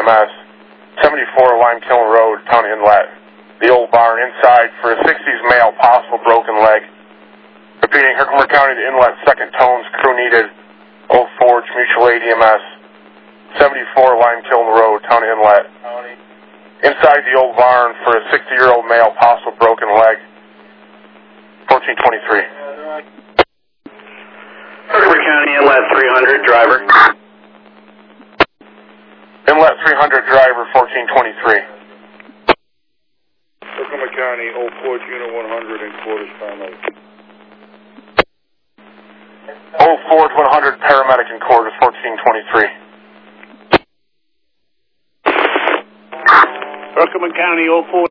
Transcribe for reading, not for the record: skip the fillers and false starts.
EMS, 74 Lime Kiln Road, Town Inlet. The old barn inside for a 60s male, possible broken leg. Repeating, Herkimer County, the Inlet, second tones, crew needed, Old Forge, Mutual Aid EMS, 74 Lime Kiln Road, Town Inlet. Inside the old barn for a 60-year-old male, possible broken leg, 1423. Herkimer County, Inlet 300, driver. Inlet 300, driver, 1423. Herkimer County, Old Forge, Unit 100 in quarters, paramedic. Old Forge 100, paramedic in quarters, 1423. Herkimer County, Old Forge.